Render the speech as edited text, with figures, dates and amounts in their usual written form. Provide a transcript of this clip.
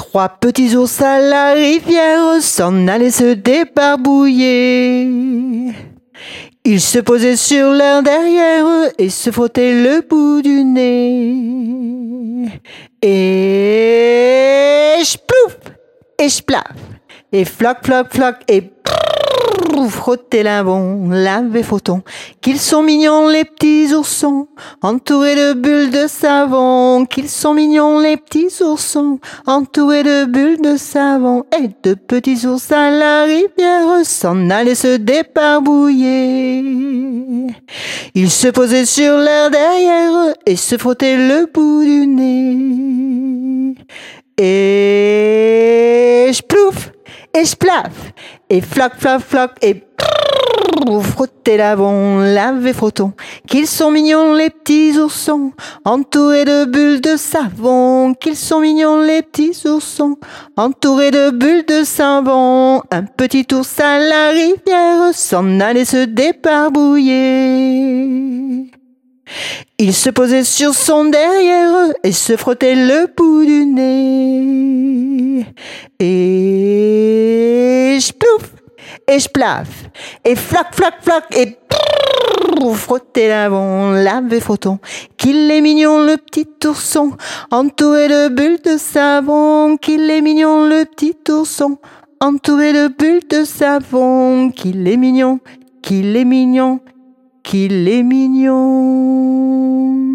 3 petits ours à la rivière s'en allaient se débarbouiller. Ils se posaient sur leur derrière et se frottaient le bout du nez. Et splouf, et splaf, et floc, floc, floc, et frotter l'avant, laver photon. Qu'ils sont mignons les petits oursons, entourés de bulles de savon. Qu'ils sont mignons les petits oursons, entourés de bulles de savon. Et 2 petits ours à la rivière s'en allaient se débarbouiller. Ils se posaient sur leur derrière et se frottaient le bout du nez. Et splouf, et splaf, et floc, floc, floc, et frotter l'avant, laver frotton. Qu'ils sont mignons les petits oursons, entourés de bulles de savon. Qu'ils sont mignons les petits oursons, entourés de bulles de savon. Un petit ours à la rivière s'en allait se débarbouiller. Il se posait sur son derrière et se frottait le bout du nez. Et splouf, et splaf, et floc, floc, floc, et frotter l'avant, laver frotton. Qu'il est mignon le petit ourson, entouré de bulles de savon. Qu'il est mignon le petit ourson, entouré de bulles de savon. Qu'il est mignon, qu'il est mignon, qu'il est mignon.